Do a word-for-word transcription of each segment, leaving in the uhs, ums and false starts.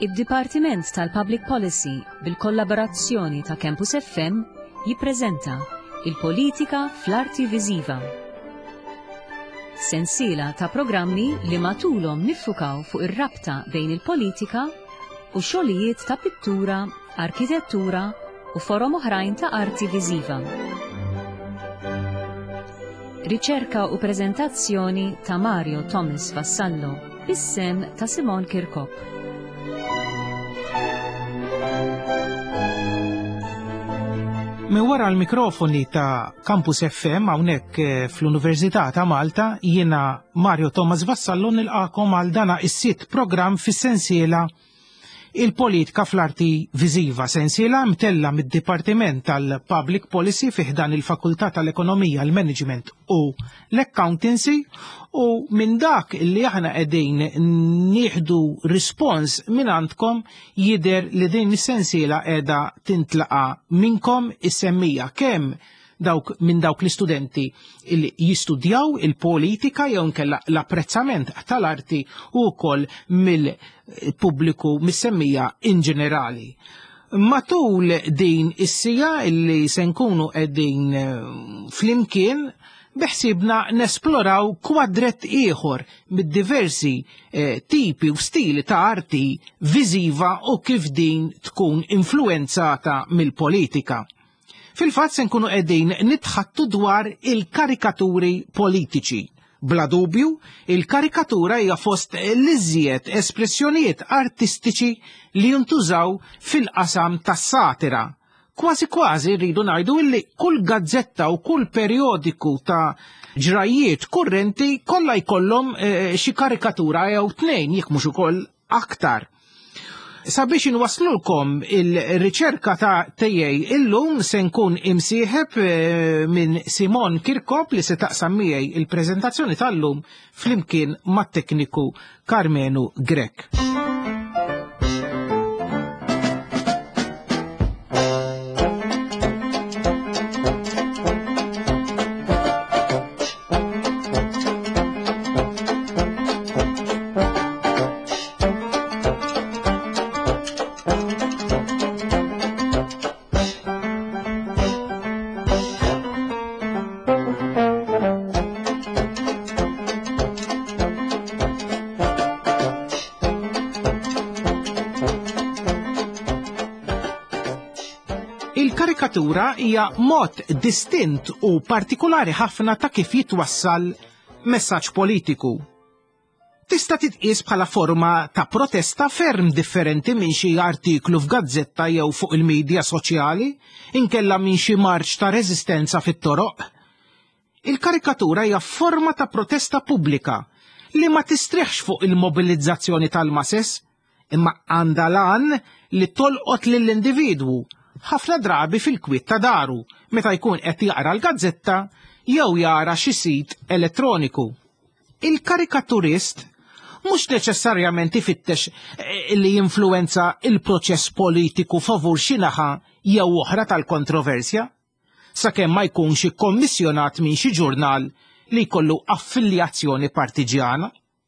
Id-Dipartiment tal-Public Policy bil-kollaborazzjoni ta' Campus F M jippreżenta il-Politika fl-Arti Viżiva. Sensiela ta' programmi li matulhom niffukaw fuq ir-rabta bejn il-politika u xogħlijiet ta' pittura, arkitettura u forom oħrajn ta' arti viżiva. Riċerka u preżentazzjoni ta' Mario Thomas Vassallo bis-sem ta' Simon Kirkop. Min wara l-mikrofoni ta' Campus F M hawnhekk fl-Università ta' Malta jiena Mario Thomas Vassallo nilqakom għal dana is-sitt programm fis-sensiela il-politika fl-arti viżiva, sensiela mtella mid-Dipartiment tal-Public Policy fih dan il-Fakultà tal-Ekonomija, l-Management u l-Accountancy, u minn dak li aħna qegħdin nieħdu rispons minn għandkom jidher li din is-sensiela qiegħda tintlaqa minnkom is-semmija kemm dawk minn dawk l-istudenti li jistudjaw il-politika jew nkella l-apprezzament tal-arti u wkoll mill-pubbliku mis-semmija in ġenerali. Matul din is-sija li se nkunu qegħdin flimkien beħsibna nesploraw kwadrett ieħor mid-diversi eh, tipi u stili ta' arti viżiva u kif din tkun influenzata mill-politika. Fil-fatt se nkunu qegħdin nitħattu dwar il-karikaturi politiċi. Bla dubju, il-karikatura hija fost l-iżjed espressjonijiet artistiċi li jintużaw fil-qasam tas-satira. Kważi kważi rridu ngħidu li kull gazzetta u kull perjodiku ta' ġrajiet kurrenti kollha jkollhom eh, xi karikatura jew tnejn jekk mhux ukoll aktar. Sabiex inwaslulkom il-riċerka ta' tejjej illum se nkun imsieħeb minn Simon Kirkop li se taqsam miegħi il-preżentazzjoni tal-lum flimkien mat-tekniku Karmenu Grek. Il-karikatura hija mod distint u partikolari ħafna ta' kif jitwassal messaġġ politiku. Tista' titqies bħala forma ta' protesta ferm differenti minn xi artiklu f'gazzetta jew fuq il-medja soċjali, inkella minn xi marċ ta' reżistenza fit-toroq. Il-karikatura hija forma ta' protesta pubblika li ma tistriħx fuq il-mobilizzazzjoni tal-masses, imma għandha lan li tolqot lill-individwu ħafna drabi fil-kwiet ta' daru, meta jkun qed jaqra l-gazzetta jew jara xi sit elettroniku. Il-karikaturist mhux neċessarjament ifittex li jinfluwenza il-proċess politiku favur xi naħa jew oħra tal-kontroversja, sakemm ma jkunx ikkommissjonat minn xi ġurnal li jkollu affiljazzjoni partiġjana.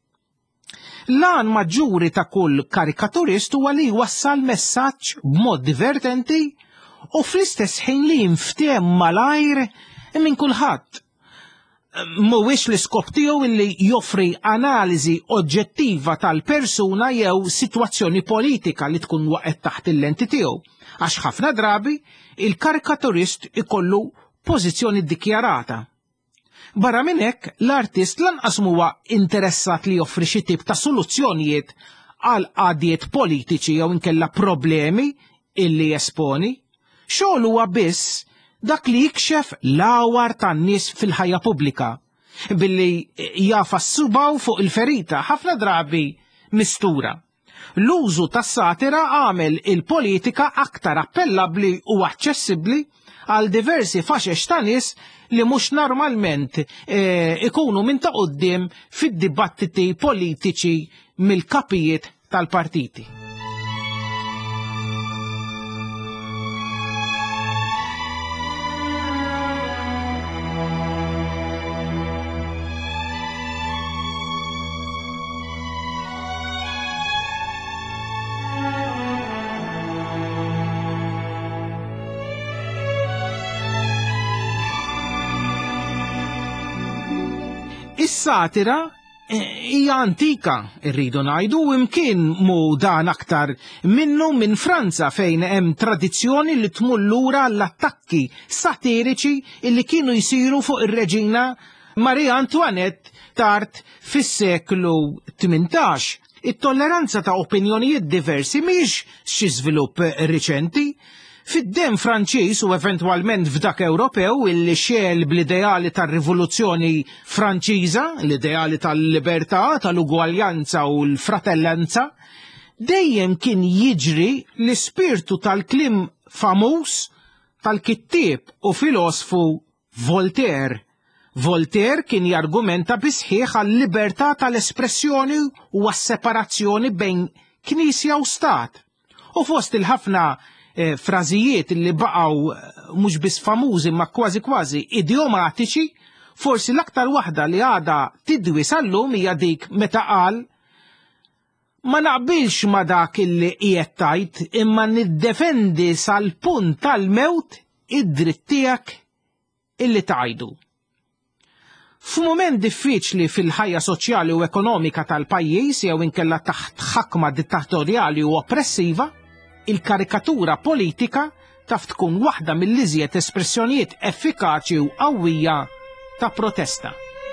L-għan maġġuri ta' kull karikaturist huwa li jwassal messaġġ b'mod divertenti u fl-istess ħin li jinftiem malajr minn kulħadd. Mhuwiex l-iskop tiegħu li joffri analiżi oġġettiva tal-persuna jew sitwazzjoni politika li tkun waqgħet taħt il-lenti tiegħu, għax ħafna drabi il-karikaturist ikollu pożizzjoni ddikjarata. Barra minn hekk, l-artist lanqas huwa interessat li joffri xi tip ta' soluzzjonijiet għal qadiet politiċi jew inkella problemi illi jesponi. Xogħol huwa biss dak li jikxef l-għawar tan-nies fil-ħajja pubblika, billi jafa s-subaw fuq il-ferita ħafna drabi mistura. L-użu tas-satira għamel il-politika aktar appellabbli u aċċessibbli għal diversi faxex ta' nies li mhux normalment e, ikunu minn ta' quddiem fid-dibattiti politiċi mill-kapijiet tal-partiti. Is-satira hija antika, irridu ngħidu, imkien mu dan aktar minnu minn Franza fejn hemm tradizzjoni li tmur lura l-attakki satiriċi illi kienu jsiru fuq ir-Reġina Maria Antoinette tard fis-seklu tmintax. It-tolleranza ta' opinjonijiet diversi mhix xi żvilupp riċenti. Fid-dem Franċiż u eventwalment f'dak Ewropew illi xel bl-ideali tar-rivoluzzjoni Franċiża, l-ideali tal-libertà, tal-ugwaljanza u l-fratellanza, dejjem kien jiġri l-ispirtu tal-klim famuż tal-kittieb u filosofu Voltaire. Voltaire kien jargumenta bisħieħ għal-libertà tal-espressjoni u għas-separazzjoni bejn Knisja u Stat. U fost il-ħafna Eh, frażijiet li baqgħu mhux biss famużi ma kważi kważi idiomatiċi, forsi l-aktar waħda li għadha tidwi sal-lum hija dik meta qal ma naqbilx ma dak illi qiegħed tgħid imma niddefendi sal-punt tal-mewt id-dritt tiegħek illi tgħidu. F'mument diffiċli fil-ħajja soċjali u ekonomika tal-pajjiż jew inkella taħt ħakma dittatorjali u oppressiva, il-karikatura politika taf tkun waħda mill-iżjed espressjonijiet effikaċi u qawwija ta' protesta.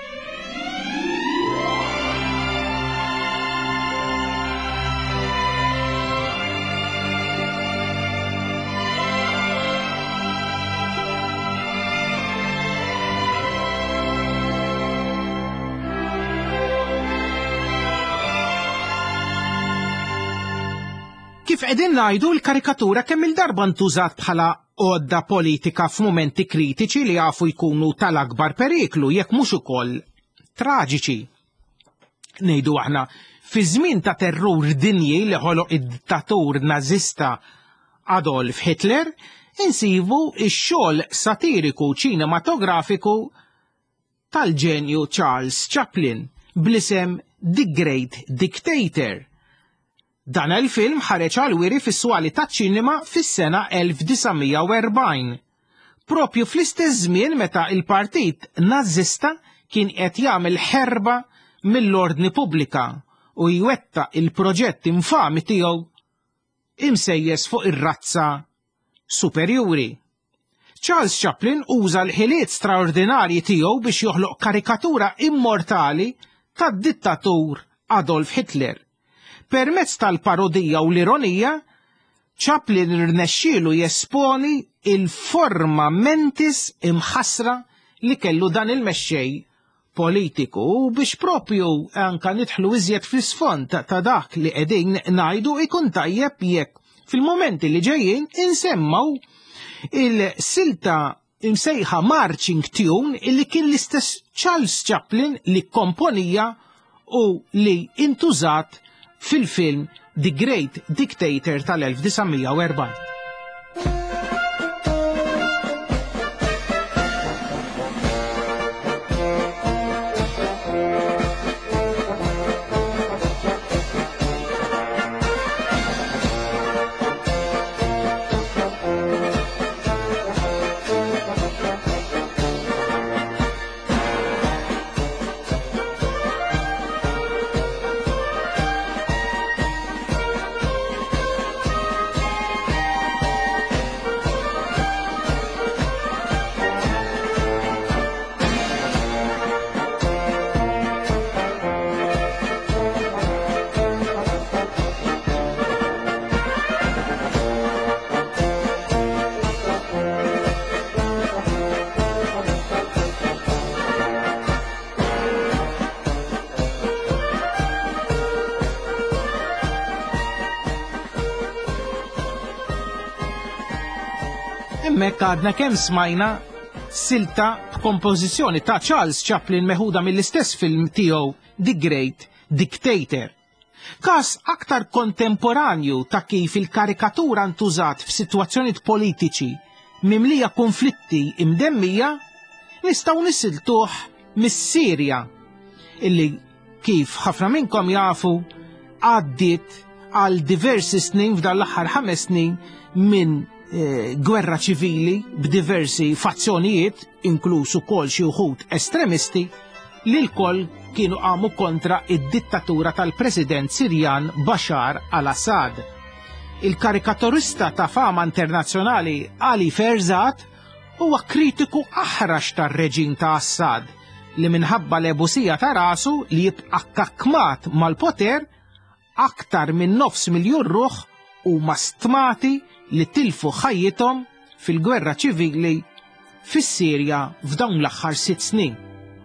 Kif qegħdin ngħidu l-karikatura kemm il-darba ntużat bħala għodda politika f'mumenti kritiċi li jafu jkunu tal-akbar periklu jekk mhux ukoll traġiċi. Ngħidu aħna fi żmien ta' terrur dinji li ħoloq id-dittatur nażista Adolf Hitler, insibu x-xogħol satiriku ċinematografiku tal-ġenju Charles Chaplin bl-isem The Great Dictator. Dan il-film ħareġ għal-wiri fis-swali taċ-ċinema fis-sena elf tisa' u erbgħin. Propju fl-istess żmien meta il-Partit Nażista kien qed jagħmel ħerba mill-ordni pubblika u jwetta il-proġett infami tiegħu imsejjes fuq ir-razza superjuri. Charles Chaplin uża l-ħiliet straordinarji tiegħu biex joħloq karikatura immortali tad-dittatur Adolf Hitler. Permezz tal-parodija u l-ironija, Chaplin irnexxielu jesponi il-forma mentis imħasra li kellu dan il-mexxej politiku u biex propju anka nidħlu iżjed fl-isfond ta' dak li qegħdin ngħidu ikun tajjeb jekk fil-momenti li ġejjin insemmaw il-silta imsejħa marching tune illi kien l-istess Charles Chaplin li komponija u li intużat fil-film The Great Dictator tal-elf tisa' u erbgħin. Hemmhekk għadna kemm smajna silta b'kompożizzjoni ta' Charles Chaplin meħuda mill-istess film tiegħu The Great Dictator. Każ aktar kontemporanju ta' kif il-karikatura ntużat f'sitwazzjonijiet politiċi mimlija konflitti imdemmija nistgħu nisiltuh mis-Sirja illi kif ħafna minnkom jafu għaddiet għal diversi snin f'dan l-aħħar ħames snin minn gwerra ċivili b'diversi fazzjonijiet, inkluż ukoll xi wħud estremisti, li l-koll kienu qamu kontra id-dittatura tal-President Sirjan Bashar al-Assad. Il-karikaturista ta' fama internazzjonali Ali Ferzat huwa kritiku aħrax tar-reġim ta' Assad li minħabba l-ebusija ta' rasu li jibqa' kakkmat mal-poter aktar minn nofs miljun ruħ huma stmati li tilfu ħajjithom fil-gwerra ċivili fis-Sirja f'dawn l-aħħar sitt snin.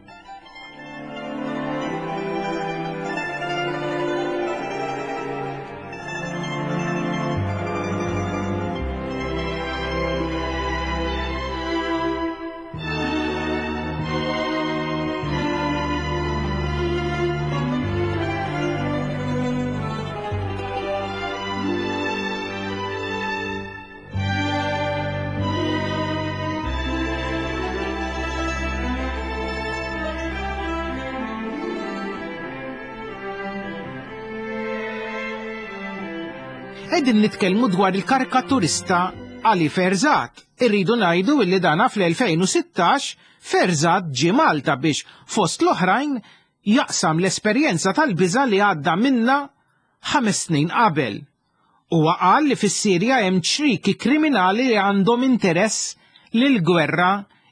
Qegħdin nitkellmu dwar il-karikaturista Ali Ferzat. Irridu ngħidu li dana fl-elfejn u sittax Ferzat ġie Malta biex fost l-oħrajn jaqsam l-esperjenza tal-biża' li għadda minna ħames snin qabel. Huwa qal li fis-Sirja hemm ċriki kriminali li għandhom interess li l-gwerra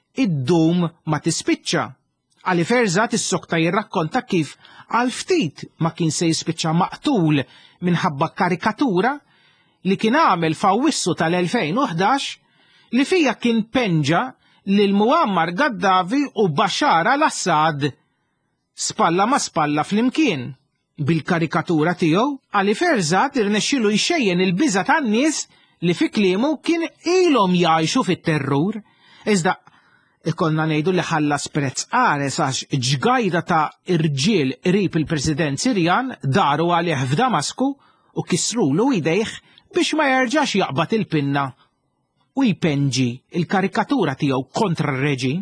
id-dum ma tispiċċa. Ali Ferzat is-sokta jirrakkonta kif għal ftit ma kien se jispiċċa maqtul minħabba karikatura li kien għamel f'Awwissu tal-elfejn u ħdax li fija kien penġa lil Muammar Gaddafi u Bashar al-Assad spalla ma spalla flimkien. Bil-karikatura tiegħu, Ali Ferzat irnexxielu jxejjen il-biża' tan-nies li fi kliemu kien ilhom jgħixu fit-terrur. Iżda ikollna ngħidu li ħallas prezz qares għax ġgajda ta' irġiel qrib il-President Sirjan daru għalih f'Damasku u kisrulu idejh biex ma jerġax jaqbad il-pinna u jpenġi il-karikatura tiegħu kontra r-reġim.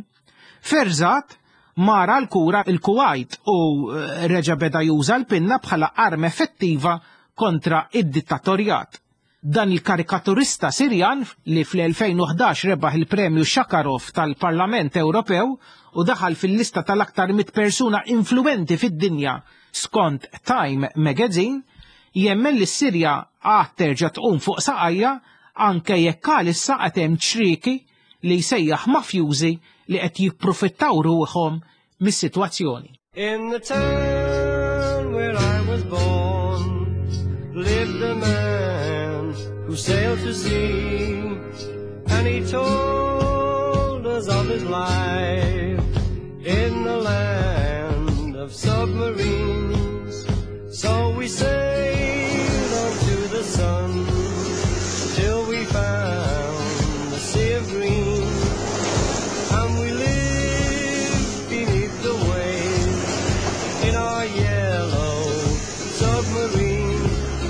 Ferzat mara l-kura il-Kuwait u reġa' beda juża l-pinna bħala arma effettiva kontra id-dittatorjat. Dan il-karikaturista Sirjan li fl-elfejn u ħdax rebaħ il-Premju Shakarov tal-Parlament Ewropew u daħal fil-lista tal-aktar mit persuna influenti fid-dinja skont Time Magazine, jemmen li s-Sirja għad terġa' tqum fuq saqajja anke jekk għalissa qed hemm ċrieki li jsejjaħ mafjużi li qed jipprofittaw ruħhom mis-sitwazzjoni. In the town where I was born lived a man who sailed to sea, and he told us of his life in the land of submarines. So we sailed on to the sun till we found the sea of green, and we lived beneath the waves in our yellow submarine.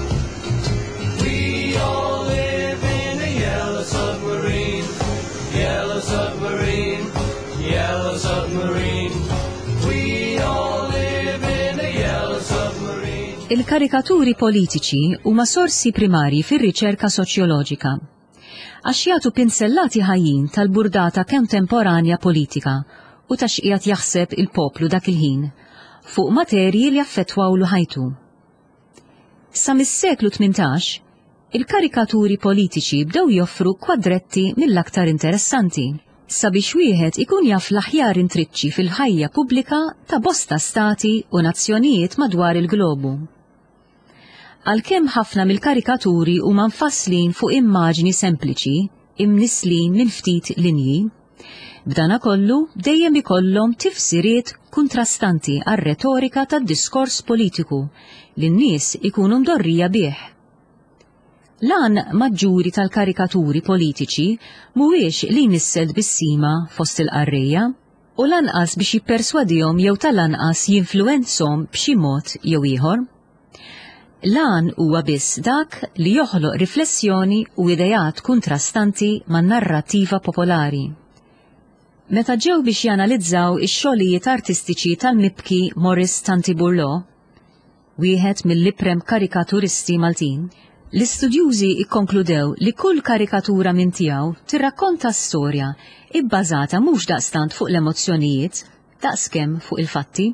We all live in a yellow submarine, yellow submarine, yellow submarine. We all live in a yellow submarine. Il-karikaturi politiċi huma sorsi primari fir-riċerka soċjoloġika għax jagħtu pinsellati ħajjin tal-burdata kontemporanja politika u ta' x'qiegħed jaħseb il-poplu dak il-ħin fuq materji li affettwawlu ħajtu. Sa mis-seklu tmintax, il-karikaturi politiċi bdew joffru kwadretti mill-aktar interessanti sabiex wieħed ikun jaf l-aħjar intriċċi fil-ħajja pubblika ta' bosta stati u nazzjonijiet madwar il-globu. Għalkemm ħafna mill-karikaturi huma mfasslin fuq immaġni sempliċi, imnislin minn ftit linji, b'dana kollu dejjem ikollhom tifsiriet kontrastanti għar-retorika tad-diskors politiku li n-nies ikunu mdorrija bih. Lan maġġuri tal-karikaturi politiċi mhuwiex li nissed bis-sima fost il-qarrejja u lanqas biex jipperswadihom jew tal-anqas jinfluwenzhom b'xi mod jew ieħor. Lan huwa biss dak li joħloq riflessjoni u idejat kontrastanti man-narrattiva popolari. Meta ġew biex janalizzaw ix-xogħlijiet artistiċi tal-mibki Maurice Tanti-Bourleau, wieħed mill-iprem karikaturisti Maltin, l-istudjużi ikkonkludew li kull karikatura minn tiegħu tirrakkonta storja ibbażata mhux daqstant fuq l-emozzjonijiet, daqskemm fuq il-fatti.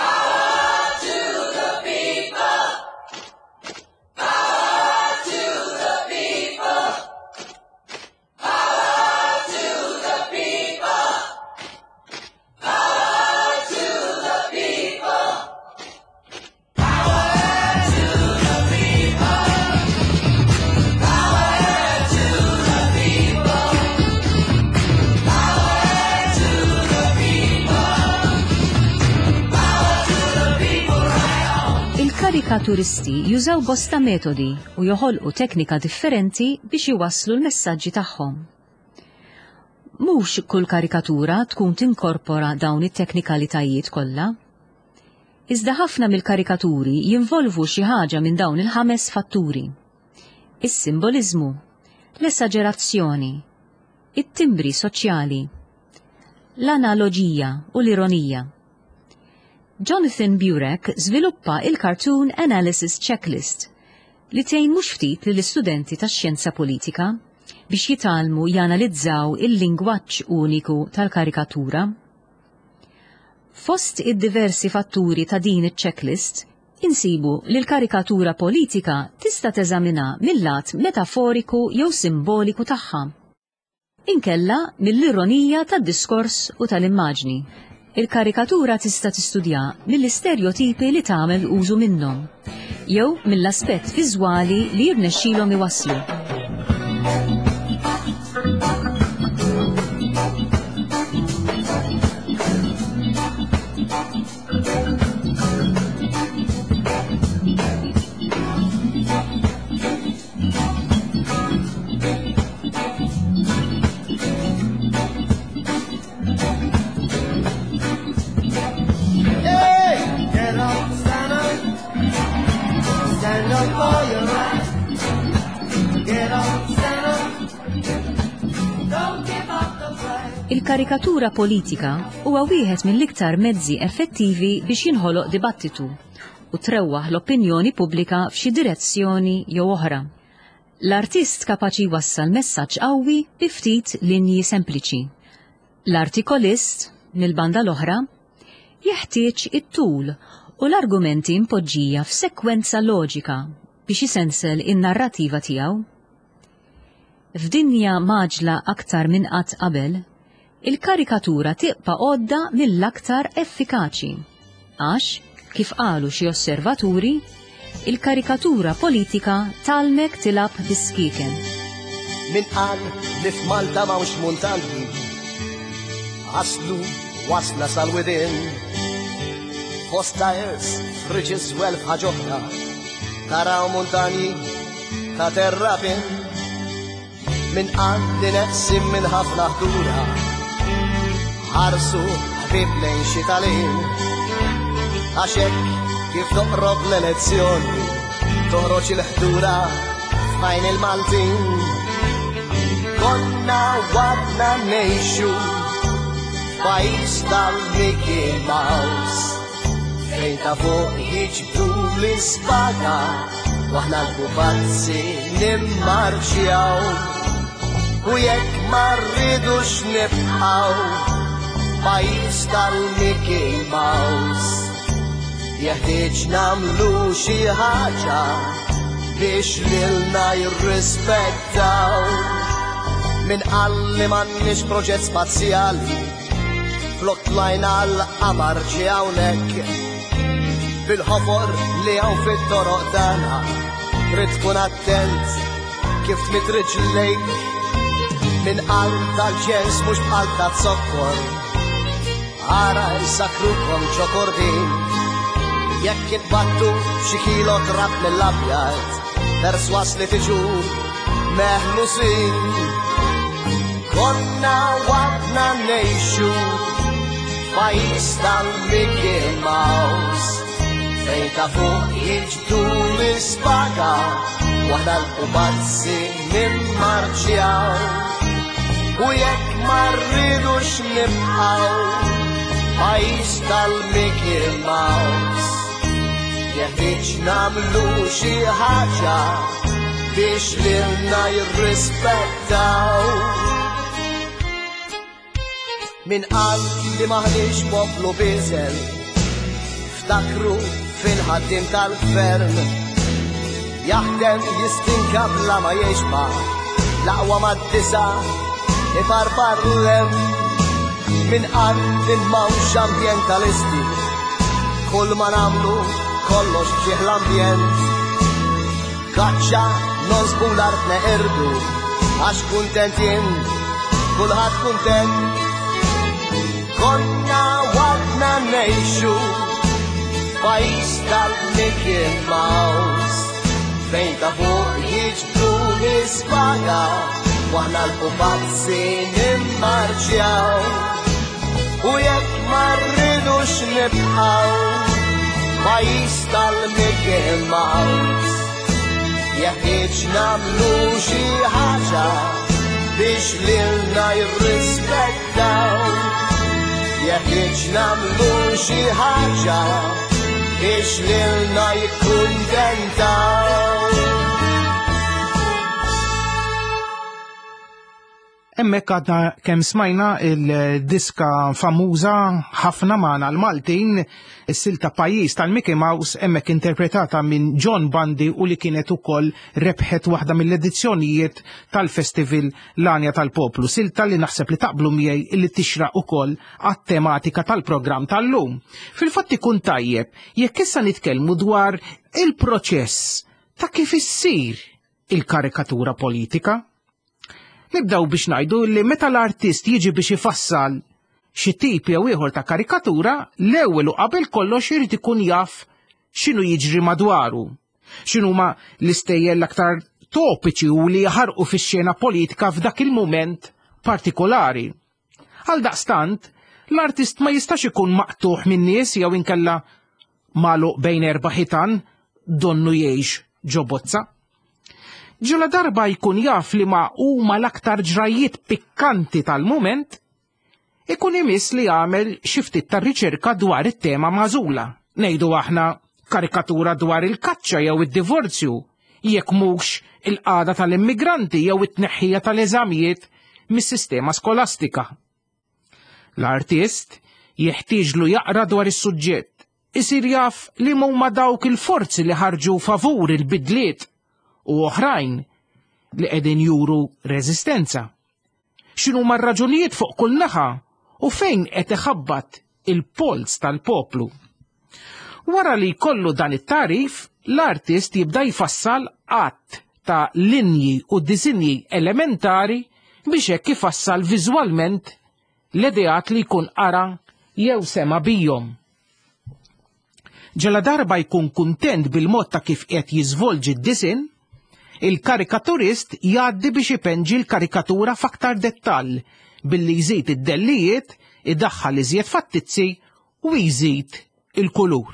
Karikaturisti jużaw bosta metodi u joħolqu teknika differenti biex iwasslu l-messaġġi tagħhom. Mhux kull karikatura tkun tinkorpora dawn it-teknikalitajiet kollha. Iżda ħafna mill-karikaturi jinvolvu xi ħaġa minn dawn il-ħames fatturi: is-simboliżmu, l-esagerazzjoni, it-timbri soċjali, l-analoġija u l-ironija. Jonathan Burek żviluppa il-Cartoon Analysis Checklist li tgħin mhux ftit lill-istudenti tax-xjenza politika biex jitalmu janalizzaw il-lingwaġġ uniku tal-karikatura. Fost id-diversi fatturi ta' din iċ-checklist insibu li l-karikatura politika tista' teżamina mill-lat metaforiku jew simboliku tagħha. Inkella mill-ironija tad-diskors u tal-immaġni. Il-karikatura tista' tistudja mill-istereotipi li tagħmel użu minnhom, jew mill-aspett viżwali li jirnexxielhom iwasslu. Il-karikatura politika huwa wieħed mill-iktar mezzi effettivi biex jinħoloq dibattitu u trewwaħ l-opinjoni pubblika f'xi direzzjoni jew oħra. L-artist kapaċi jwassal messaġġ qawwi bi ftit linji sempliċi. L-artikolist, mill-banda l-oħra, jeħtieġ it-tul u l-argumenti mpoġġija f'sekwenza loġika biex isensel in-narrattiva tiegħu. F'dinja maġla aktar minn qatt qabel, il-karikatura tibqa' għodda mill-aktar effikaċi, għax, kif qalu xi osservaturi, il-karikatura politika talmek tilab biskieken. Min qal li f'Malta m'hawnx muntanti, aslu wasla sal-widin, fost tires, friġis welf ħaġoħra, taraw muntani ta' terrapin, min qal li neqsim minn ħafna ħdura, ħarsu ħbib lejn xi talin, għaxek kif toqrob l-elezzjoni, toħroġ il-ħdura f'għajn il-Maltin. Konna wadna ngħixu f'pajjiż tal-Mickey Mouse, fejn ta' fuq jiġbdu l-ispaga, waħna l-pupazzi nimmarċjaw, u jekk ma rridux nibqgħu pajjiż tal-Mickey Mouse, jeħtieġ nagħmlu xi ħaġa biex lilna jirrispettaw. Min qal li m'għandniex proġett spazjali, flott tlajna l-qamar ġie hawnhekk, bil-ħofor li hawn fit-toroq tagħna, trid tkun attent kif tmit riġlejk. Min qal tal-ġens mhux bħal ta' zokkor, ara jsakrukom ċokordin, jekk intbattu xi kilo trab mill-abjad, perswas li tiġu meħlusin. Konna wadna ngħixu f'pajjiż tal-Mickey Mouse, fejn ta' fuq jiġbdu l-ispaga, waħna l-pupazzi nimmarċjaw, u jekk ma rridux nibqgħu pajjiż tal-Mickey Mouse, jeħtieġ nagħmlu xi ħaġa biex lilna jirrispettaw. min qal li maħniex poplu biżel, ftakru fil-ħaddim tal-gvern, jaħdem jistinka bla ma jiexba, laqwa mad-disa iparparlem, min qal li mawx ambientalisti, kull ma namlu kollox bġieħ l-ambjent, kaċċa nonsbu l-art neqerdu, għax kuntent jien, kulħadd kuntent. Konna wadna nejxu f'pajjiż tal-Mickey Mouse, fejn ta' fuq jiġbdu l-ispaga, waħna l-pupazzi nimmarċjaw, u jekk ma rridux nibqaw pajjiż tal-Mickey Mouse, jeħtieġ namlu xi ħaġa biex lilna jirrispettaw, jeħtieġ namlu xi ħaġa biex lilna jikkuntentaw. Hemmhekk għadna kemm smajna il-diska famuża ħafna magħna l-Maltin, is-silta Pajjiż tal-Mickey Mouse, hemmhekk interpretata minn John Bundy u li kienet ukoll rebħet waħda mill-edizzjonijiet tal-Festival l-Anja tal-Poplu, silta li naħseb li taqblu miegħi illi tixraq ukoll għat-tematika tal-programm tal-lum. Fil-fatt ikun tajjeb jekk issa nitkellmu dwar il-proċess ta' kif issir il-karikatura politika. Nibdaw biex ngħidu li meta l-artist jiġi biex ifassal xi tip jew ieħor ta' karikatura, l-ewwel u qabel kollox irid ikun jaf x'inhu jiġri madwaru, x'inhuma l-istejjel l-aktar topiċi u li jaħarqu fix-xena politika f'dak il-mument partikolari. Għaldaqstant, l-artist ma jistax ikun maqtuħ minn nies jew inkella magħluq bejn erba' ħitan donnu jgħix ġo bozza. Ġula darba jkun jaf li ma huma l-aktar ġrajiet pikkanti tal-mument, ikun imiss li jagħmel xi ftit ta' riċerka dwar it-tema magħżula. Ngħidu aħna karikatura dwar il-kaċċa jew id-divorzju, jekk mhux il-qagħda tal-immigranti jew it-tneħħija tal-eżamijiet mis-sistema skolastika. L-artist jeħtieġlu jaqra dwar is-suġġett, isir jaf li huma dawk il-forzi li ħarġu favur il-bidliet u oħrajn li qegħdin juru reżistenza. X'inhuma r-raġunijiet fuq kull naħa u fejn qed iħabbat il-pols tal-poplu. Wara li jkollu dan it-tarif, l-artist jibda jfassal qatt ta' linji u disinji elementari biex hekk ifassal viżwalment l-ideat li jkun ara jew sema bihom. Ġala darba jkun kuntent bil-mod ta' kif qed jiżvolġi d-disin, il-karikaturist jgħaddi biex ipenġi l-karikatura f'aktar dettall billi jżid id-dellijiet, idaħħal iżjed fattizzi u jżid il-kulur.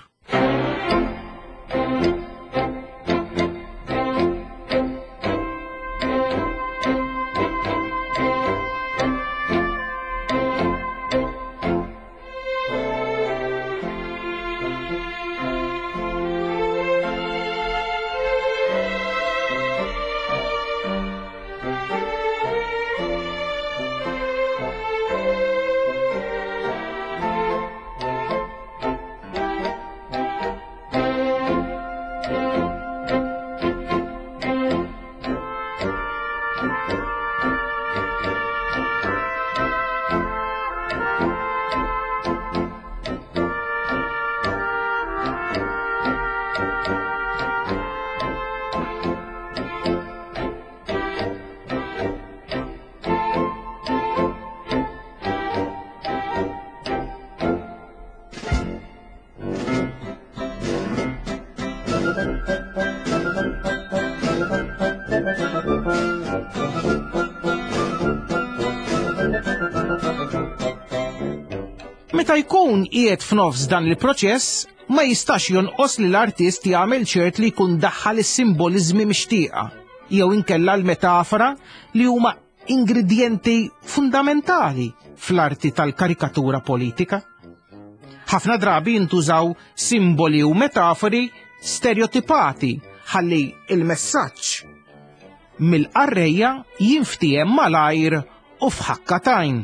Meta jkun qiegħed f'nofs dan il-proċess, ma jistax jonqos li l-artist jagħmel ċert li jkun daħħal is-simboliżmi mixtieqa jew inkella l-metafora li huma ingredjenti fundamentali fl-arti tal-karikatura politika. Ħafna drabi jintużaw simboli u metafori stereotipati ħalli il-messaġġ mill-qarrejja jinftiem malajr u f'ħakkatajn.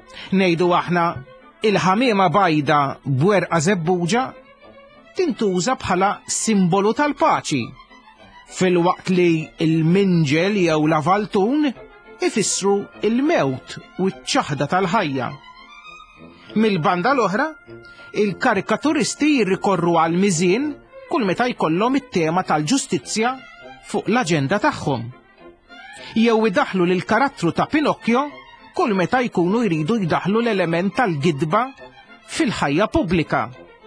Ngħidu aħna il-ħamiema bajda bwerqa żebbuġa tintuża bħala simbolu tal-paċi, filwaqt li il-minġel jew l-avaltun ifissru il-mewt u ċ-ċaħda tal-ħajja. Mill-banda l-oħra, il-karikaturisti jirrikorru għal miżien kull meta jkollhom it-tema tal-ġustizzja fuq l-aġenda tagħhom. Jew idaħlu lil karattru ta' Pinocchio kull meta jkunu jridu jdaħlu l-element tal-gidba fil-ħajja pubblika.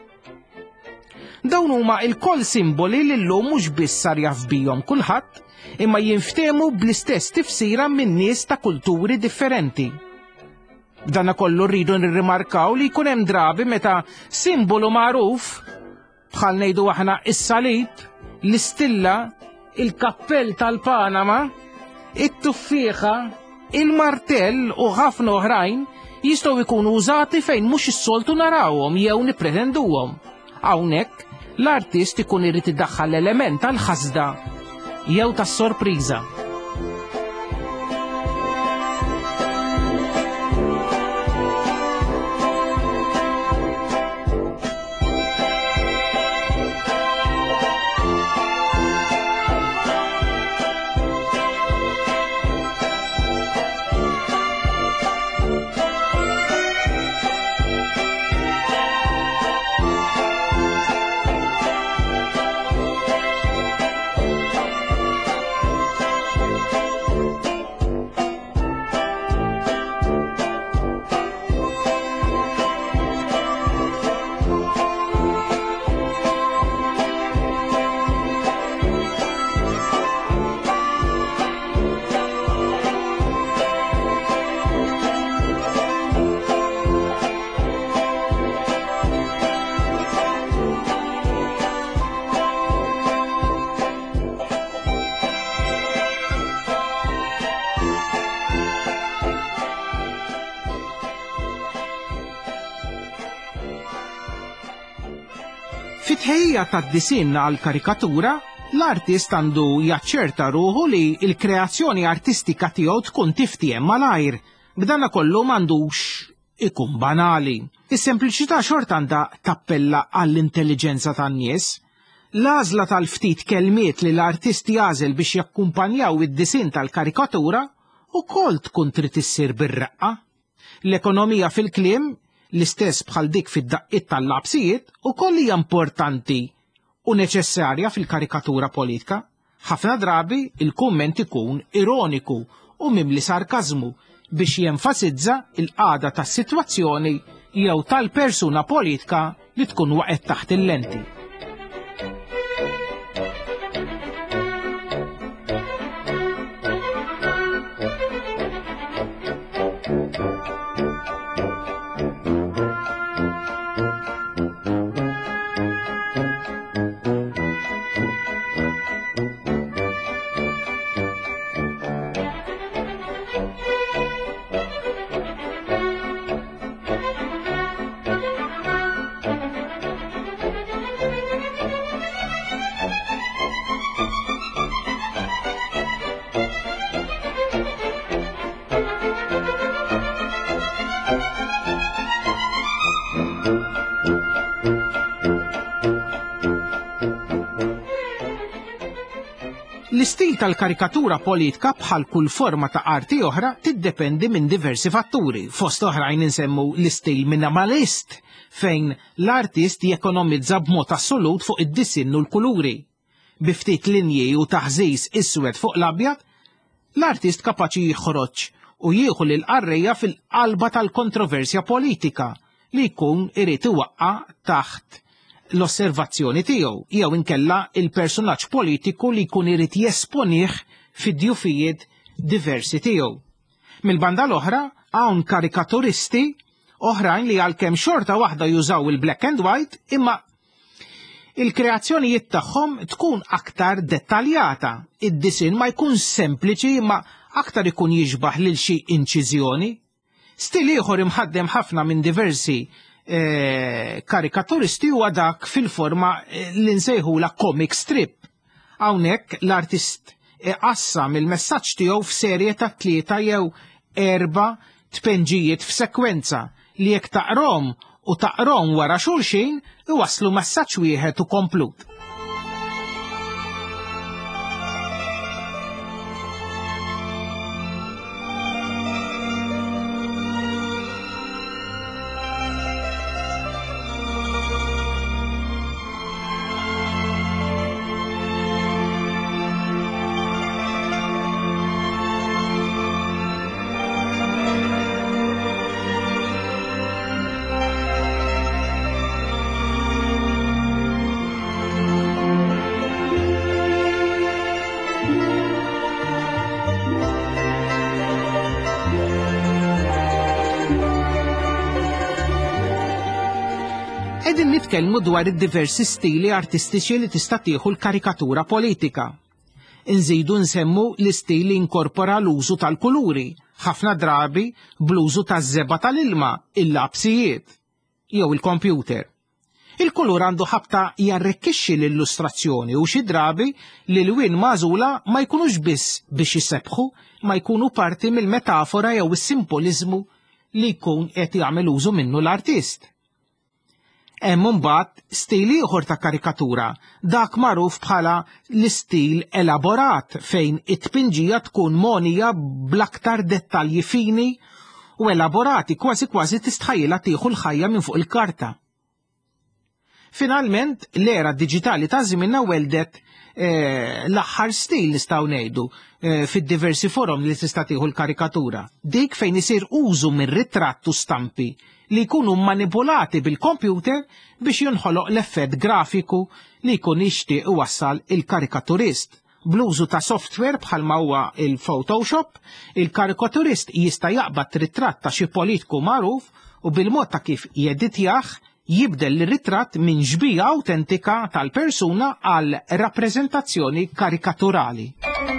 Dawn huma l-koll simboli li llum mhux biss sar jaf bihom kulħadd, imma jinftehmu bl-istess tifsira minn nies ta' kulturi differenti. B'dana kollu rridu nirrimarkaw li jkun hemm drabi meta simbolu magħruf bħal ngħidu aħna is-salib, l-istilla, il-kappell tal-Panama, it-tuffieħa, il-martell u ħafna oħrajn jistgħu jkunu użati fejn mhux is-soltu narawhom jew nippretenduhom. Hawnhekk l-artist ikun irid iddaħħal l-element tal-ħasda jew tas-sorpriża. Fit-tħejja tad-disinn għal karikatura, l-artist għandu jaċċerta ruħu li l-kreazzjoni artistika tiegħu tkun tiftiem malajr, b'dana kollu m'għandux ikun banali. Is-sempliċità xorta għandha tappella għall-intelligenza tan-nies. L-għażla tal-ftit kelmiet li l-artist jagħżel biex jakkumpanjaw id-disinn tal-karikatura ukoll tkun trid issir bir-reqqa. L-ekonomija fil-kliem, l-istess bħal dik fid-daqqiet tal-labsijiet, ukoll hija importanti u neċessarja fil-karikatura politika. Ħafna drabi il-kumment ikun ironiku u mimli sarkażmu biex jenfasizza il-qagħda tas-sitwazzjoni jew tal-persuna politika li tkun waqgħet taħt il-lenti. L-istil tal-karikatura politika bħal kull forma ta' arti oħra tiddependi minn diversi fatturi, fost oħrajn insemmu l-istil minimalist, fejn l-artist jekonomizza b'mod assolut fuq id-disinn u l-kuluri. Biftit linji u taħżiż iswed fuq l-abjad, l-artist kapaċi jħroġ u jieħu lil qarrejja fil-qalba tal-kontroversja politika li jkun irid iwaqqa taħt l-osservazzjoni tiegħu jew inkella il-personaġġ politiku li jkun irid jesponih fid-djufijiet diversi tiegħu. Mill-banda l-oħra hawn karikaturisti oħrajn li għalkemm xorta waħda jużaw il-black and white imma il-kreazzjonijiet tagħhom tkun aktar dettaljata. Id-disinn ma jkun sempliċi imma aktar ikun jiġbaħ lil xi inċiżjoni. Stil ieħor imħaddem ħafna minn diversi Eh, karikaturisti huwa dak fil-forma eh, li nsejħula comic strip. Hawnhekk l-artist qassam il-messaġġ tiegħu f'serje ta' tlieta jew erba' tpenġijiet f'sekwenza li jekk taqrom u taqrom wara xulxin iwasslu messaġġ wieħed u komplut. Qegħdin nitkellmu dwar id-diversi stili artistiċi li tista' tieħu l-karikatura politika. Inżidu nsemmu l-istil li inkorpora l-użu tal-kuluri, ħafna drabi bl-użu taż-żeba tal-ilma, il-labsijiet jew il-kompjuter. Il-kulur għandu ħabta jarrekkixxi l-illustrazzjoni u xi drabi li l-wien magħżula ma jkunux biss biex jissebħu, ma jkunu parti mill-metafora jew is-simbolizmu li jkun qed jagħmel użu minnu l-artist. Hemm imbagħad stili ieħor ta' karikatura, dak magħruf bħala l-istil elaborat fejn it-tpinġija tkun monija bl-aktar dettalji fini u elaborati kważi kważi tistħajjilha tieħu l-ħajja minn fuq il-karta. Finalment, l-era diġitali ta' żmienna weldet eh, l-aħħar stil nistgħu ngħidu eh, fid-diversi forum li tista' tieħu l-karikatura. Dik fejn isir użu mir-ritratt u stampi li jkunu manipulati bil-kompjuter biex jinħoloq l-effett grafiku li jkun jixtieq iwassal il-karikaturist. Bl-użu ta' software bħalma huwa il-Photoshop, il-karikaturist jista' jaqbad ritratt ta' xi politiku magħruf u bil-mod ta' kif jeditjah jibdel l-ritratt minn ġbija awtentika tal-persuna għal rappreżentazzjoni karikaturali.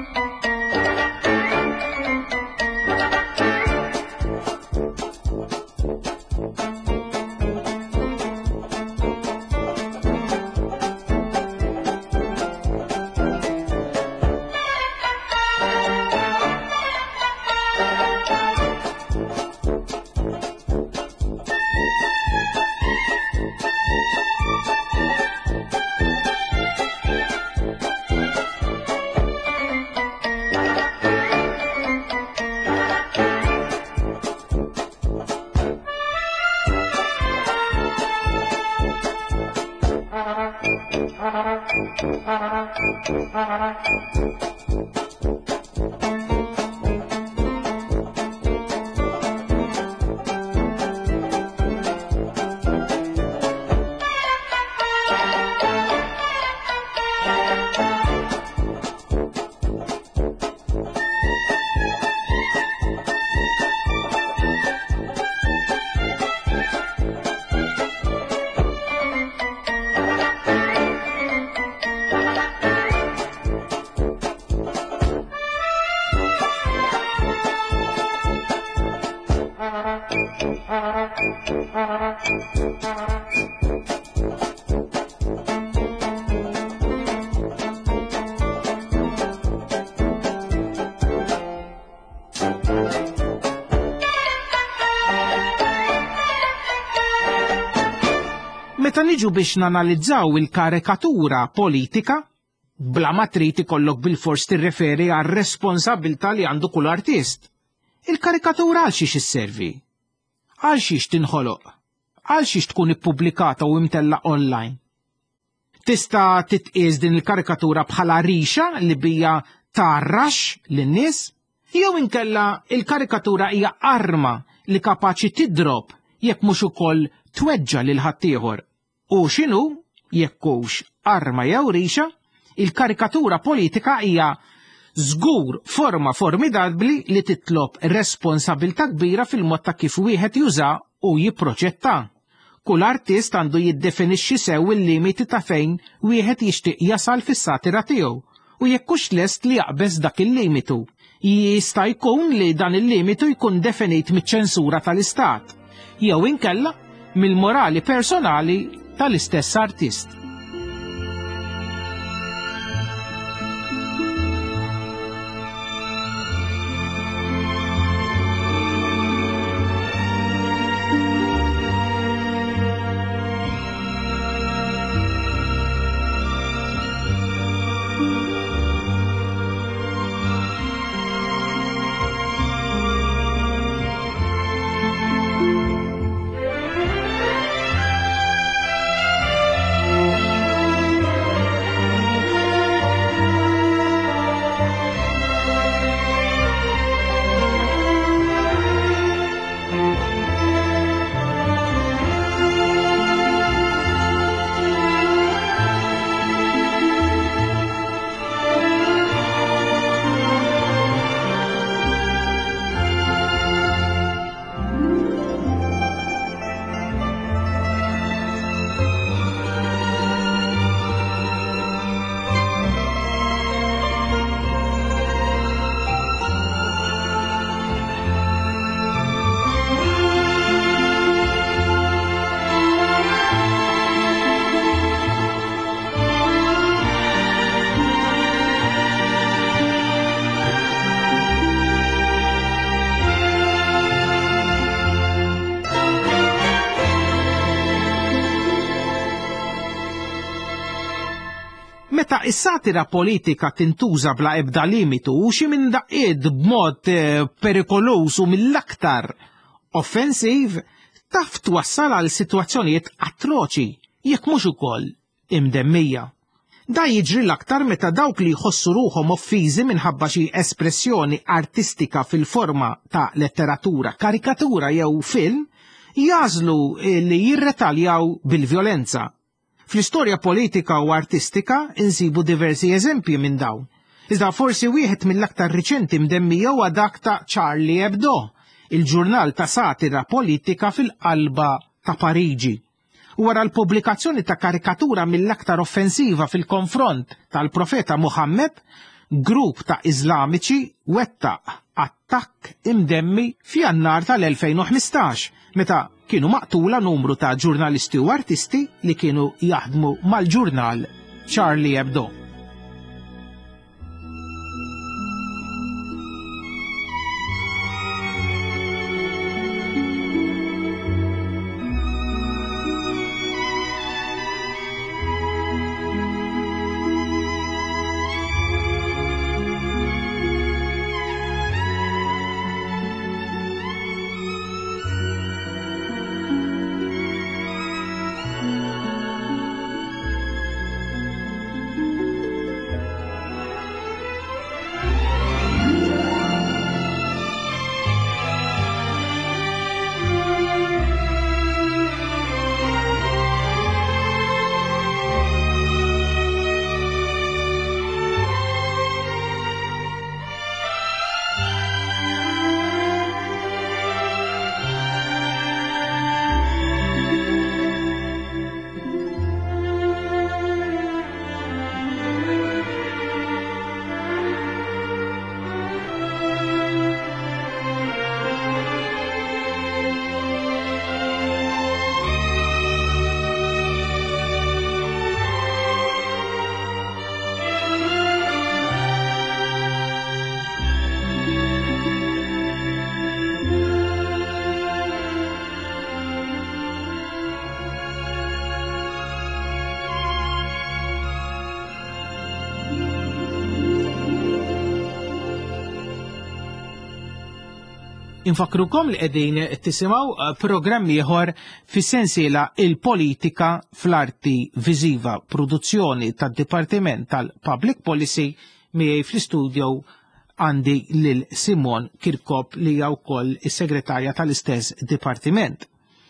Meta niġu biex nanalizzaw il-karikatura politika, bla ma trid ikollok bil-fors tirreferi għal responsabilità li għandu kull artist. Il-karikatura għal xiex isservi? Għal xiex tinħoloq? Għal xiex tkun ippubblikata u imtella online? Tista' titqies din il-karikatura bħala rixa li bija tarrax lin-nies? Jew inkella il-karikatura hija arma li kapaċi tidrob jekk mhux ukoll tweġġa' lil ħaddieħor. U x'inhu jekk hux arma jew rixa, il-karikatura politika hija żgur forma formidabbli li titlob responsabilità kbira fil-mod ta' kif wieħed juża u jipproġetta. Kull artist għandu jiddefinixxi sew il-limiti ta' fejn wieħed jixtieq jasal fis-satira tiegħu u jekk hux lest li jaqbeż dak il-limitu. Jista' jkun li dan il-limitu jkun definit miċ-ċensura tal-Istat, jew inkella mill-morali personali tal-istess artist. Meta is-satira politika tintuża bla ebda limitu u xi minn daqqiet b'mod perikolus u mill-aktar offensiv, taf twassal għal sitwazzjonijiet atroċi jekk mhux ukoll imdemmija. Da jiġri l-aktar meta dawk li jħossu ruhom offiżi minħabba xi espressjoni artistika fil-forma ta' letteratura, karikatura jew film jażlu li jirretaljaw bil-vjolenza. Fl-istorja politika u artistika insibu diversi eżempji minn dawn. Iżda forsi wieħed mill-aktar riċenti mdemmija huwa dak ta' Charlie Hebdo, il-ġurnal ta' satira politika fil-qalba ta' Pariġi. Wara l-pubblikazzjoni ta' karikatura mill-aktar offensiva fil-konfront tal-profeta Muhammad, grupp ta' Iżlamiċi wettaq attakk imdemmi f'Jannar tal-elfejn u ħmistax, meta kienu maqtula numru ta' ġurnalisti u artisti li kienu jaħdmu mal-ġurnal Charlie Hebdo. Infakrukom li qegħdin tisimgħu programm ieħor fis-sensiela il-politika fl-arti viżiva, produzzjoni tad-Dipartiment tal-Public Policy miegħi fl-istudju għandi lil Simon Kirkop li hija wkoll is-segretarja tal-istess dipartiment.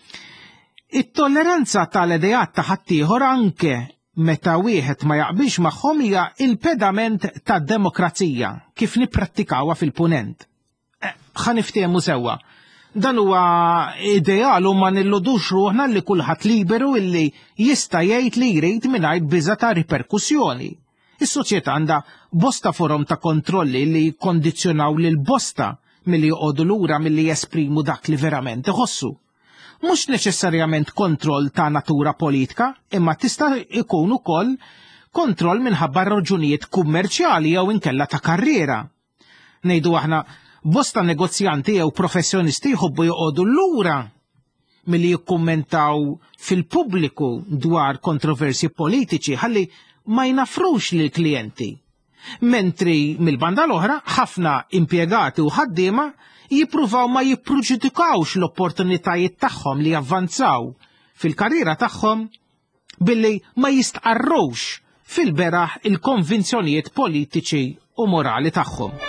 It-tolleranza tal-idejat ta' ħaddieħor anke meta wieħed ma jaqbilx magħhom hija il-pedament tad-demokrazija kif nipprattikawha fil-punent. Ħaniftehmu sewwa. Dan huwa ideal u ma nilludux ruħna li kulħadd liberu illi jista' jgħid li jrid mingħajr biża' ta' riperkussjoni. Is-soċjetà għandha bosta forom ta' kontrolli li jikkondizzjonaw lil bosta milli joqogħdu lura milli jesprimu dak li verament iħossu. Mhux neċessarjament kontroll ta' natura politika, imma tista' ikun ukoll kontroll minħabba raġunijiet kummerċjali jew inkella ta' karriera. Ngħidu aħna bosta negozjanti jew professjonisti jħobbu joqogħdu lura milli jikkummentaw fil-pubbliku dwar kontroversji politiċi ħalli ma jnafrux lil klijenti. Mentri mill-banda l-oħra ħafna impjegati u ħaddiema jippruvaw ma jippreġudikawx l-opportunitajiet tagħhom li javvanzaw fil-karriera tagħhom billi ma jistqarrux fil-beraħ il-konvinzjonijiet politiċi u morali tagħhom.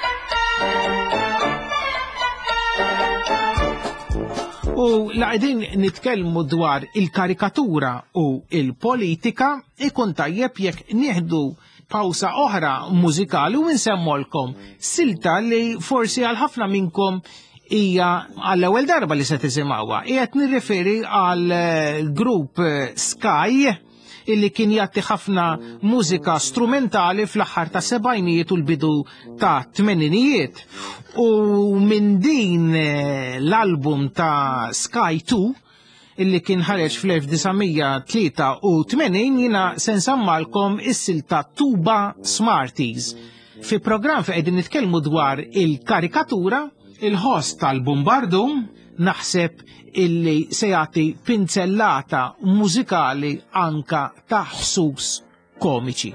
U laqdin nitkellmu dwar il-karikatura u il-politika ikun tajjeb jekk nieħdu pawsa oħra mużikali u nsemmolkom silta li forsi għal ħafna minnkom hija għall-ewwel darba li se tisimgħuha. Qiegħed nirreferi għal grupp Sky illi kien jagħti ħafna mużika strumentali fl-aħħar ta' sebgħinijiet u l-bidu ta' tmeninijiet. U minn din l-album ta' Sky two illi kien ħareġ fl-elf tisgħumija tlieta u tmenin jiena se nsammalkom is-silta Tuba Smarties. Fi programm fejn qegħdin nitkellmu dwar il-karikatura, il-host tal-Bombardum naħseb illi se jagħti pinzellata mużikali anka ta' ħsus komiċi.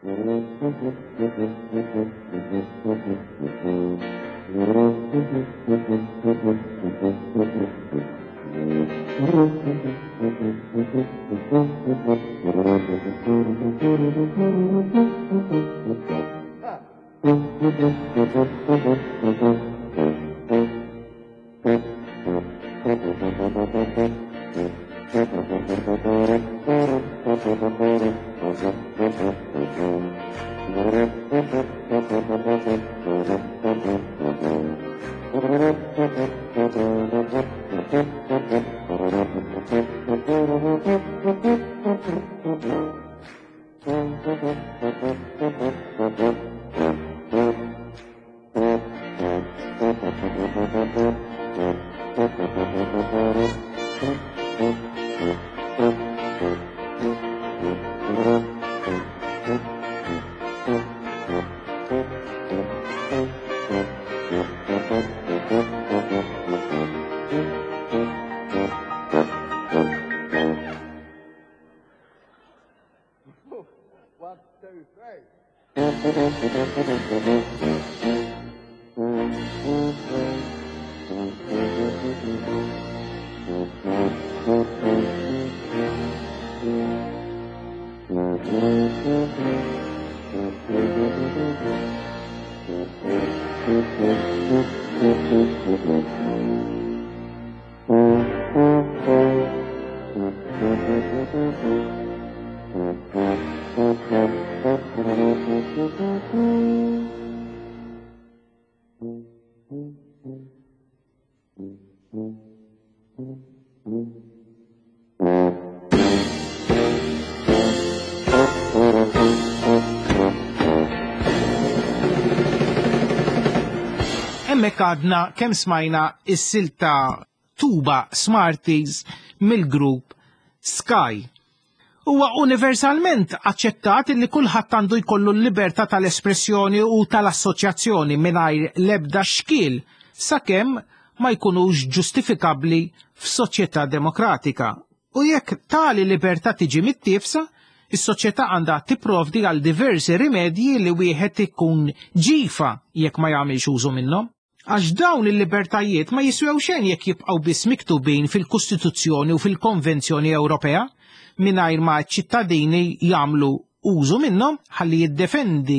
Hemmhekk għadna kemm smajna is-silta Tuba Smarties mill-grupp Sky. Huwa universalment aċċettat li kulħadd għandu jkollu l-libertà tal-espressjoni u tal-assoċjazzjoni mingħajr l-ebda xkiel sakemm ma jkunux ġustifikabbli f'soċjetà demokratika. U jekk tali libertà tiġi mittifsa, is-soċjetà għandha tipprovdi għal diversi rimedji li wieħed ikun ġifa jekk ma jagħmilx użu minnhom. Għax dawn il-libertajiet ma jiswew xejn jekk jibqgħu biss miktubin fil-Kostituzzjoni u fil-Konvenzjoni Ewropea mingħajr ma ċ-ċittadini jagħmlu użu minnhom ħalli jiddefendi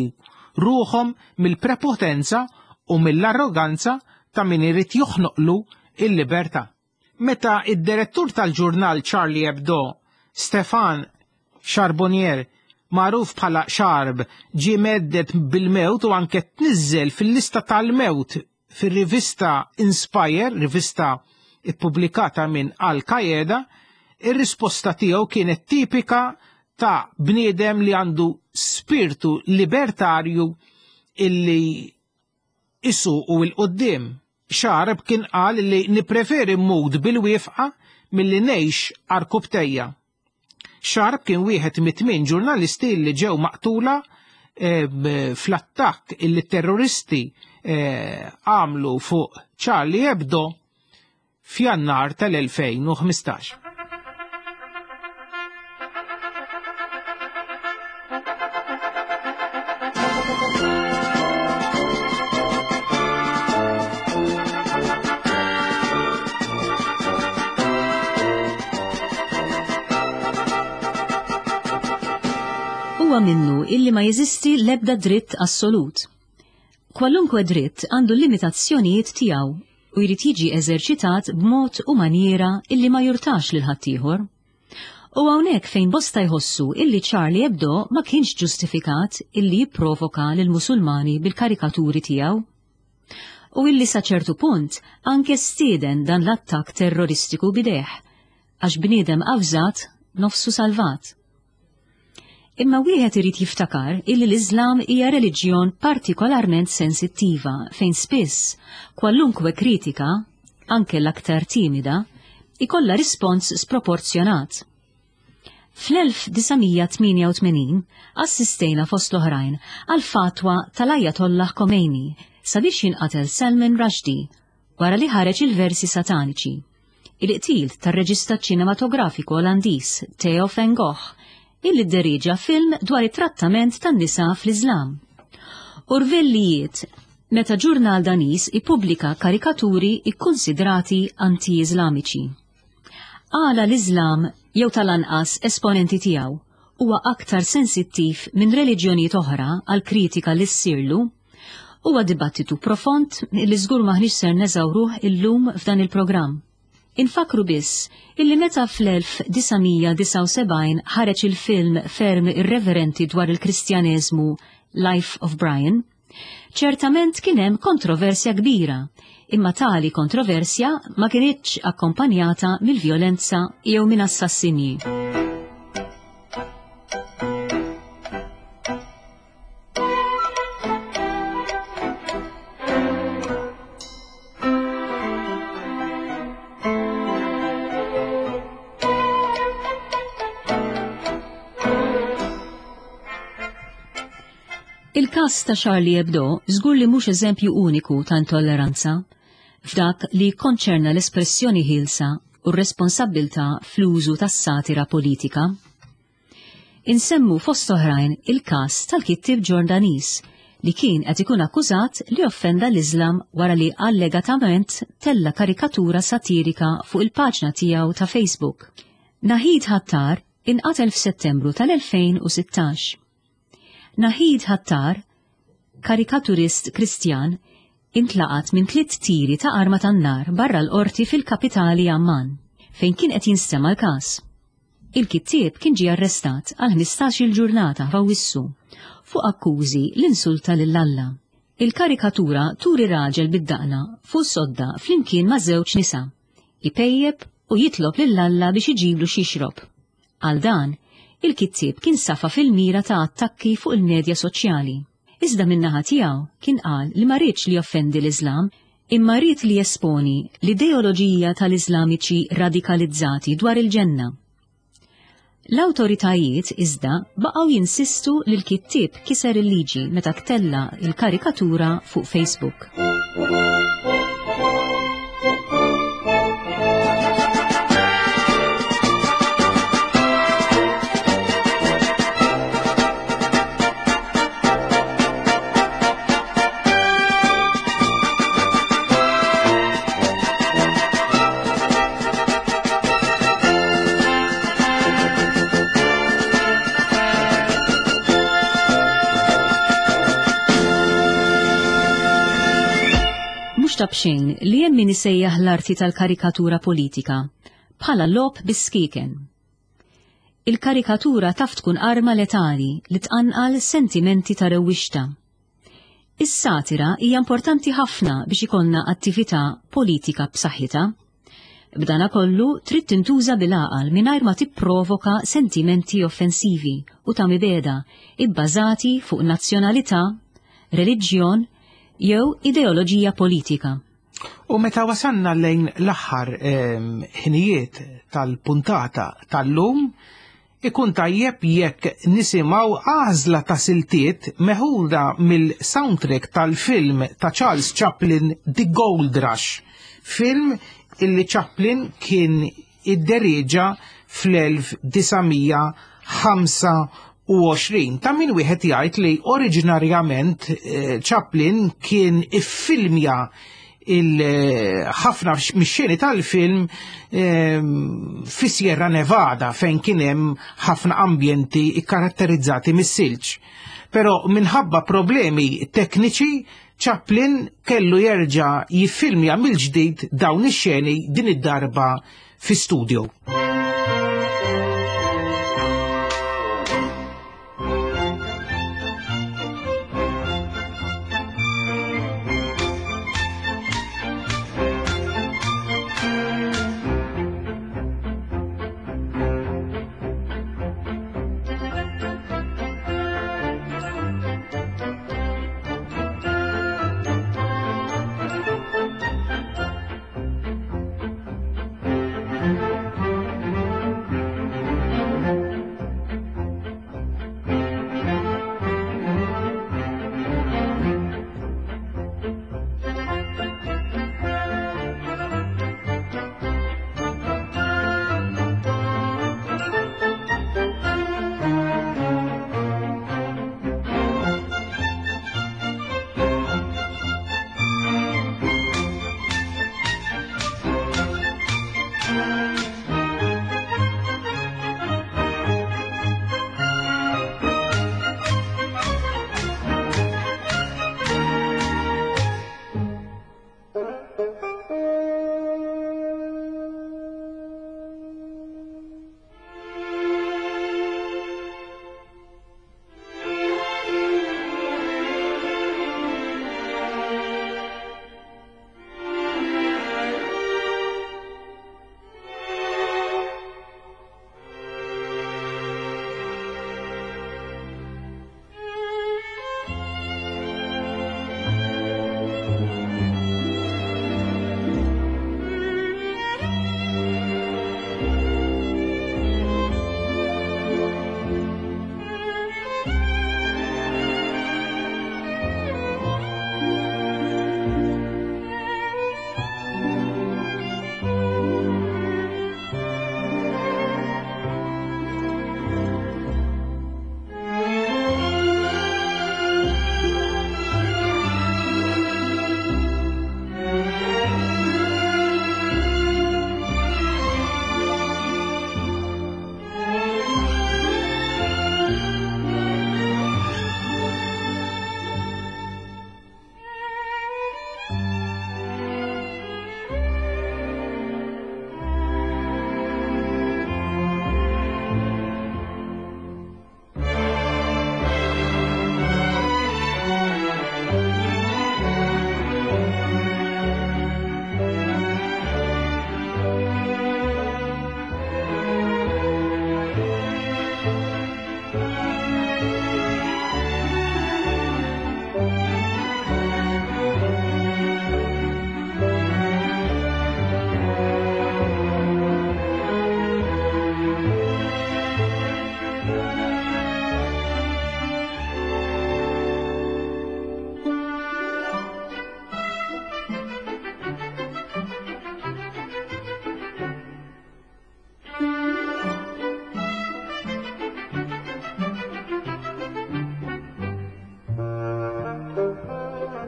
ruhom mill-prepotenza u mill-arroganza ta' min irid joħnoqlu il-libertà. Meta id-direttur tal-ġurnal Charlie Hebdo, Stefan Charbonnier, magħruf bħala Charb, ġie meddet bil-mewt u anke tniżżel fil-lista tal-mewt fir-rivista Inspire, rivista ippubblikata minn Al-Qaeda, ir-risposta tiegħu kienet tipika ta' bniedem li għandu spirtu libertarju illi isuqu il-qoddim. Xarb kien qal li nippreferi mmut bil-wifqa milli ngħix arkubtejja. Xarb kien wieħed mit-tmien ġurnalisti li ġew maqtula eh, fl-attakk illi terroristi għamlu eh, fuq Charlie Hebdo f'Jannar tal-elfejn u ħmistax. Huwa minnu illi ma jeżisti l-ebda dritt assolut. Kwalunkwe dritt għandu limitazzjonijiet tiegħu u jrid jiġi eżerċitat b'mod u maniera illi ma jurtax lil ħaddieħor. U hawnhekk fejn bosta jħossu illi Charlie Hebdo ma kienx ġustifikat illi jipprovoka lil Musulmani bil-karikaturi tiegħu. U illi sa ċertu punt anke stieden dan l-attakk terroristiku bideħ, għax bniedem avżat nofsu salvat. Imma wieħed irid jiftakar illi l-Iżlam hija reliġjon partikolarment sensittiva fejn spiss kwalunkwe kritika, anke l-aktar timida, ikollha rispons sproporzjonat. fl-elf tminja tminja assistejna fost l-oħrajn għal fatwa tal-Ajatollah Khomeini sabiex jinqatel Salman Rushdie wara li ħareġ il-versi sataniċi. Il-qtil tar-reġista ċinematografiku Olandiż Theo van Gogh illi dderieġa film dwar it-trattament tan-nisa fl-Iżlam. Orvellijiet, meta ġurnal Daniż ippubblika karikaturi ikkunsidrati anti-Iżlamiċi. Għala l-Iżlam jew tal-anqas esponenti tiegħu huwa aktar sensittiv minn reliġjonijiet oħra għal kritika li ssirlu, huwa dibattitu profond li żgur maħniex ser neżawruh illum f'dan il-programm. Infakru biss illi meta fl-elf disajn disa' u sebgħin ħareġ il-film ferm irreverenti dwar il-Kristjaneżmu Life of Brian, ċertament kien hemm kontroversja kbira, imma tali kontroversja ma kienitx akkompanjata mill-vjolenza jew minn assassinji. Il-każ ta' Charlie Hebdo żgur li mhux eżempju uniku ta' intolleranza f'dak li konċerna l-espressjoni ħilsa u r-responsabbilta fl-użu tas-satira politika. Insemmu fost oħrajn il-każ tal-kittib Ġordaniż li kien qed ikun akkużat li offenda l-Iżlam wara li allegatament tella karikatura satirika fuq il-paġna tiegħu ta' Facebook. Nahid Hattar inqatel f'Settembru tal-elfejn u sittax. Nahid Hattar, karikaturist Kristjan, intlaqat minn tliet tiri ta' arma tan-nar barra l-qorti fil-kapitali Amman, fejn kien qed jinstema' l-każ. Il-kittieb kien ġie arrestat għal ħmistax-il ġurnata f'Awwissu fuq akkużi l-insulta lill-Alla. Il-karikatura turi raġel bid-daqna fuq sodda flimkien ma' żewġ nisa, jipejjeb u jitlob lill-Alla biex iġiblu xi jixrob. Għal dan, il-kittieb kien safa fil-mira ta' attakki fuq il-medja soċjali. Iżda min-naħa tiegħu kien qal li ma rridx li joffendi l-Iżlam, imma rrid li jesponi l-ideoloġija tal-Iżlamiċi radikalizzati dwar il-ġenna. L-awtoritajiet iżda baqgħu jinsistu li l-kittieb kiser il-liġi meta ktella il-karikatura fuq Facebook. Bxejn li hemm min isejjaħ l-arti tal-karikatura politika bħala lob biskiken. Il-karikatura taf tkun arma letali li tqanqal sentimenti ta' rewwixta. Is-satira hija importanti ħafna biex ikollna attività politika b'saħħitha. B'dana kollu trid tintuża bil-għaqal mingħajr ma tipprovoka sentimenti offensivi u ta' mibeda ibbażati fuq nazzjonalità, reliġjon jew ideoloġija politika. U meta wasanna lejn l-aħħar ħinijiet tal-puntata tal-lum, ikun tajjeb jekk nisimgħu għażla ta' siltiet meħuda mill-soundtrack tal-film ta' Charles Chaplin The Gold Rush, film illi Chaplin kien iddereġa fl-elf disajn ħamsa u għoxrin. Ta' min wieħed jgħid li oriġinarjament Chaplin kien iffilmja il-ħafna mix-xeni tal-film fi Sierra Nevada fejn kien hemm ħafna ambjenti ikkaratterizzati mis-silġ. Però minħabba problemi tekniċi Chaplin kellu jerġa' jiffilmja mill-ġdid dawn ix-xeni din id-darba fi studio.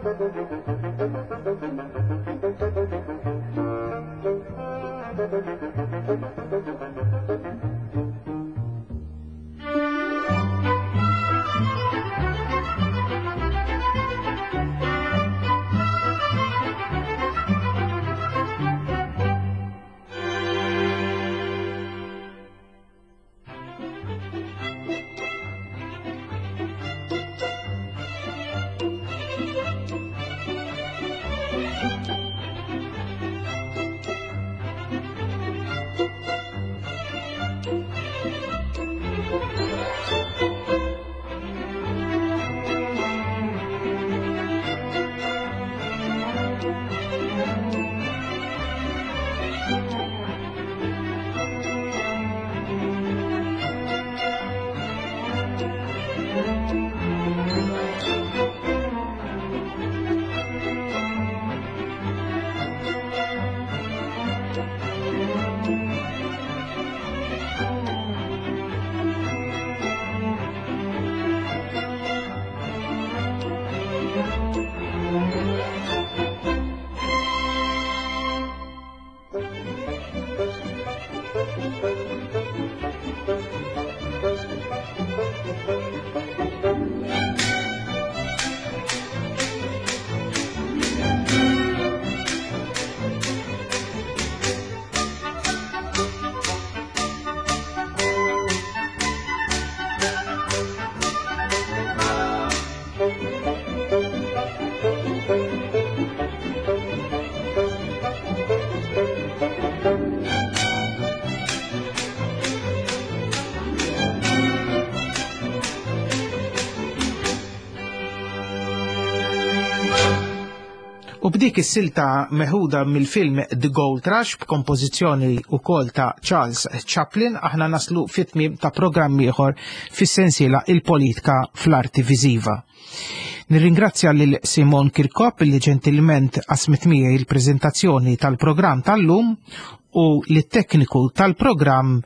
U b'dik is-silta meħuda mill-film The Gold Rush b'kompożizzjoni wkoll ta' Charles Chaplin aħna naslu fit-tmiem ta' programm ieħor fis-sensiela Il-Politika fl-Arti Viżiva. Nirringrazzja lil Simon Kirkop li ġentilment qasmet miegħi il-preżentazzjoni tal-programm tal-lum u lit-tekniku tal-programm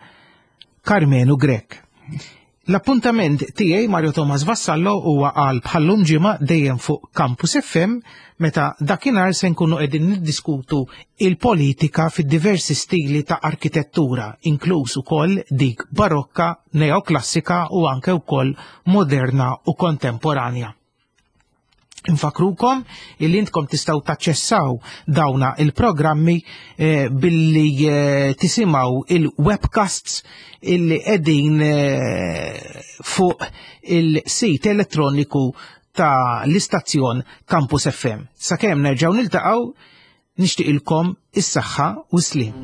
Carmenu Grek. L-appuntament tiegħi Mario Thomas Vassallo huwa għal bħallum ġimgħa dejjem fuq Campus F M meta dakinhar se nkunu qegħdin niddiskutu il-politika fid-diversi stili ta' arkitettura, inkluż ukoll dik barokka, neoklassika u anke wkoll moderna u kontemporanja. Infakrukom illi intkom tistaw taċċessaw dawna il-programmi eh, billi eh, tisimaw il-webcasts illi edin eh, fuq il-sit elettroniku ta' l-istazzjon Campus F M. Sakemm nerġaw niltaqgħu nixtieqilkom is-saħħa u s-slim.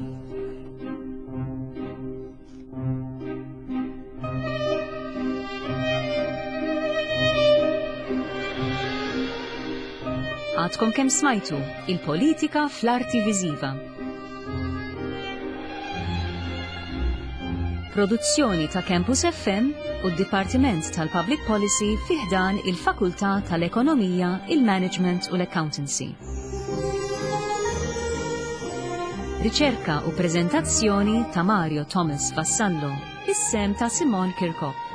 Għadkom kemm smajtu il-politika fl-arti viżiva. Produzzjoni ta' Campus F M u d-Dipartiment tal-Public Policy fiħdan il-Fakultà tal-Ekonomija, il-Management u l-Accountancy. Riċerka u preżentazzjoni ta' Mario Thomas Vassallo, is-sem ta' Simon Kirkop.